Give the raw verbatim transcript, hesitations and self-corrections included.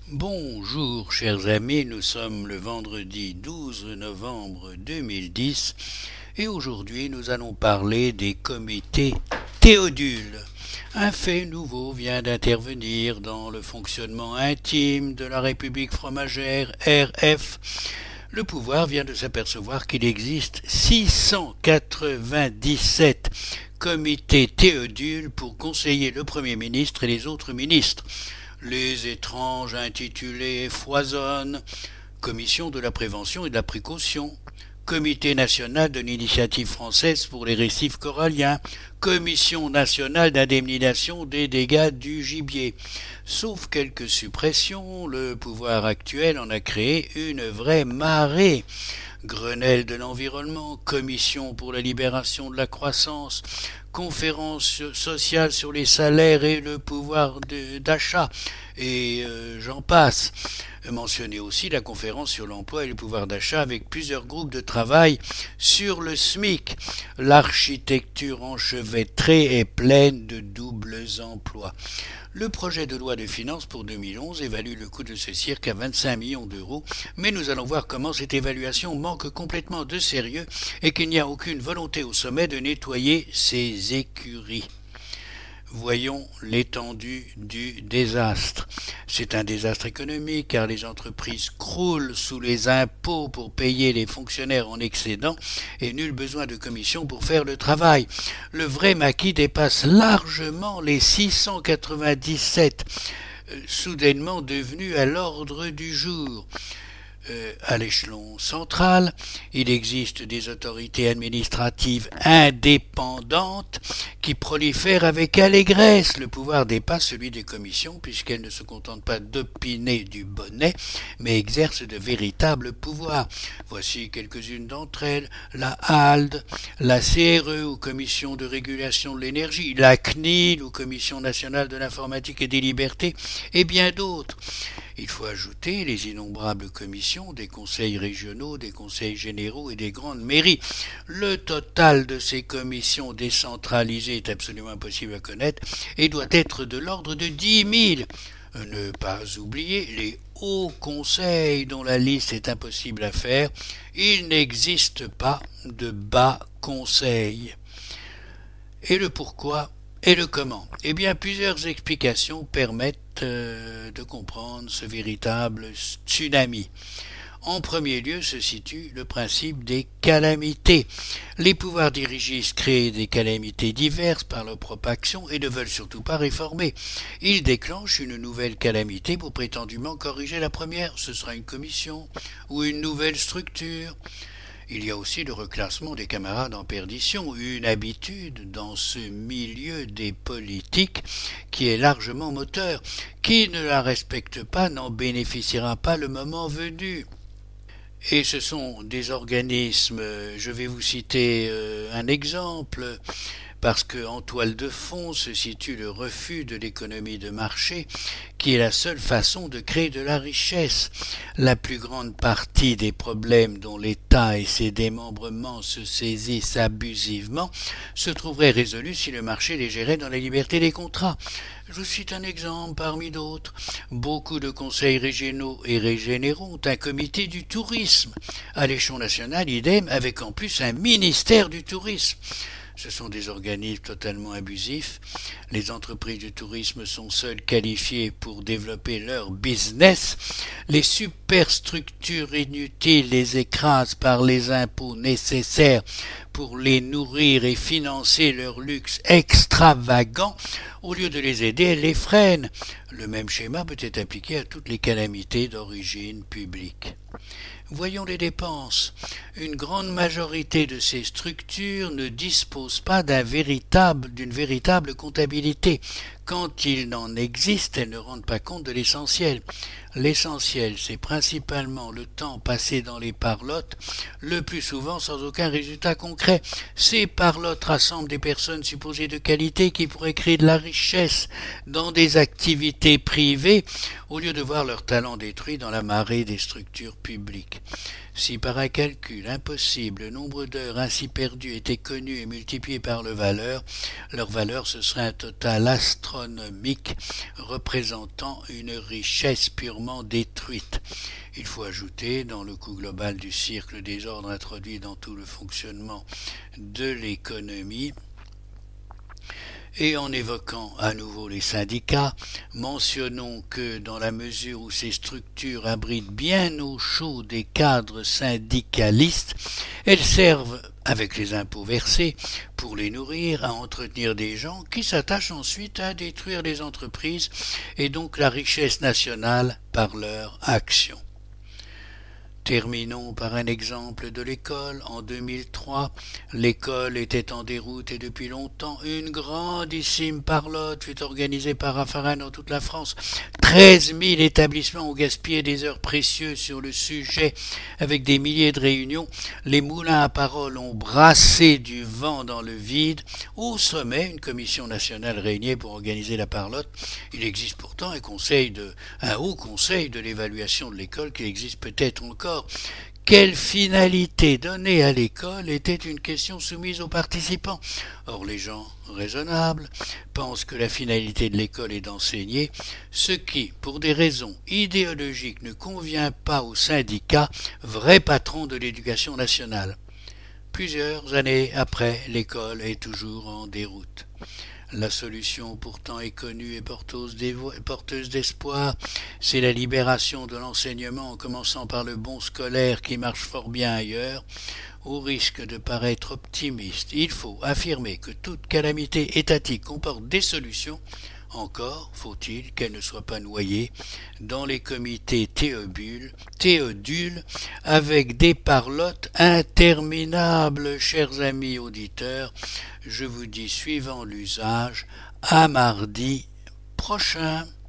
Bonjour chers amis, nous sommes le vendredi douze novembre deux mille dix et aujourd'hui nous allons parler des comités Théodule. Un fait nouveau vient d'intervenir dans le fonctionnement intime de la République fromagère R F. Le pouvoir vient de s'apercevoir qu'il existe six cent quatre-vingt-dix-sept comités Théodule pour conseiller le Premier ministre et les autres ministres. Les étranges intitulés foisonnent: Commission de la prévention et de la précaution, Comité national de l'initiative française pour les récifs coralliens, Commission nationale d'indemnisation des dégâts du gibier. Sauf quelques suppressions, le pouvoir actuel en a créé une vraie marée. Grenelle de l'environnement, Commission pour la libération de la croissance, conférence sociale sur les salaires et le pouvoir de, d'achat, et euh, j'en passe. Mentionnez aussi la conférence sur l'emploi et le pouvoir d'achat avec plusieurs groupes de travail sur le SMIC. L'architecture enchevêtrée est pleine de doubles emplois. Le projet de loi de finances pour deux mille onze évalue le coût de ce cirque à vingt-cinq millions d'euros, mais nous allons voir comment cette évaluation manque complètement de sérieux et qu'il n'y a aucune volonté au sommet de nettoyer ces écuries. Voyons l'étendue du désastre. C'est un désastre économique car les entreprises croulent sous les impôts pour payer les fonctionnaires en excédent et nul besoin de commission pour faire le travail. Le vrai maquis dépasse largement les six cent quatre-vingt-dix-sept, euh, soudainement devenus à l'ordre du jour. Euh, à l'échelon central, il existe des autorités administratives indépendantes qui prolifèrent avec allégresse. Le pouvoir dépasse celui des commissions puisqu'elles ne se contentent pas d'opiner du bonnet, mais exercent de véritables pouvoirs. Voici quelques-unes d'entre elles: la H A L D, la C R E ou Commission de régulation de l'énergie, la C N I L ou Commission nationale de l'informatique et des libertés, et bien d'autres. Il faut ajouter les innombrables commissions des conseils régionaux, des conseils généraux et des grandes mairies. Le total de ces commissions décentralisées est absolument impossible à connaître et doit être de l'ordre de dix mille. Ne pas oublier les hauts conseils dont la liste est impossible à faire. Il n'existe pas de bas conseil. Et le pourquoi et le comment? Eh bien, plusieurs explications permettent euh, de comprendre ce véritable tsunami. En premier lieu se situe le principe des calamités. Les pouvoirs dirigistes créent des calamités diverses par leur propre action et ne veulent surtout pas réformer. Ils déclenchent une nouvelle calamité pour prétendument corriger la première. Ce sera une commission ou une nouvelle structure. Il y a aussi le reclassement des camarades en perdition, une habitude dans ce milieu des politiques qui est largement moteur. Qui ne la respecte pas n'en bénéficiera pas le moment venu. Et ce sont des organismes, je vais vous citer un exemple, parce qu'en toile de fond se situe le refus de l'économie de marché, qui est la seule façon de créer de la richesse. La plus grande partie des problèmes dont l'État et ses démembrements se saisissent abusivement se trouveraient résolus si le marché les gérait dans la liberté des contrats. Je cite un exemple parmi d'autres. Beaucoup de conseils régionaux et régionaux ont un comité du tourisme. À l'échelon national, idem, avec en plus un ministère du tourisme. Ce sont des organismes totalement abusifs. Les entreprises du tourisme sont seules qualifiées pour développer leur business. Les superstructures inutiles les écrasent par les impôts nécessaires pour les nourrir et financer leur luxe extravagant. Au lieu de les aider, elles les freinent. Le même schéma peut être appliqué à toutes les calamités d'origine publique. Voyons les dépenses. Une grande majorité de ces structures ne disposent pas d'un véritable, d'une véritable comptabilité. Quand il n'en existe, elles ne rendent pas compte de l'essentiel. L'essentiel, c'est principalement le temps passé dans les parlottes, le plus souvent sans aucun résultat concret. Ces parlottes rassemblent des personnes supposées de qualité qui pourraient créer de la richesse dans des activités privées, au lieu de voir leur talent détruit dans la marée des structures publiques. Si par un calcul impossible le nombre d'heures ainsi perdues était connu et multiplié par leur valeur, leur valeur ce serait un total astronomique astronomique représentant une richesse purement détruite. Il faut ajouter, dans le coût global du cirque, le désordre introduit dans tout le fonctionnement de l'économie. Et en évoquant à nouveau les syndicats, mentionnons que dans la mesure où ces structures abritent bien au chaud des cadres syndicalistes, elles servent, avec les impôts versés, pour les nourrir, à entretenir des gens qui s'attachent ensuite à détruire les entreprises et donc la richesse nationale par leur action. Terminons par un exemple de l'école. En deux mille trois, l'école était en déroute et depuis longtemps une grandissime parlotte fut organisée par Raffarin dans toute la France. Treize mille établissements ont gaspillé des heures précieuses sur le sujet avec des milliers de réunions. Les moulins à parole ont brassé du vent dans le vide. Au sommet, une commission nationale réunie pour organiser la parlotte. Il existe pourtant un conseil de, un haut conseil de l'évaluation de l'école qui existe peut-être encore. Quelle finalité donner à l'école était une question soumise aux participants. Or les gens raisonnables pensent que la finalité de l'école est d'enseigner, ce qui, pour des raisons idéologiques, ne convient pas aux syndicats, vrais patrons de l'éducation nationale. Plusieurs années après, l'école est toujours en déroute. La solution pourtant est connue et porteuse d'espoir, c'est la libération de l'enseignement en commençant par le bon scolaire qui marche fort bien ailleurs. Au risque de paraître optimiste, il faut affirmer que toute calamité étatique comporte des solutions. Encore faut-il qu'elle ne soit pas noyée dans les comités théodules, théodules avec des parlottes interminables. Chers amis auditeurs, je vous dis, suivant l'usage, à mardi prochain.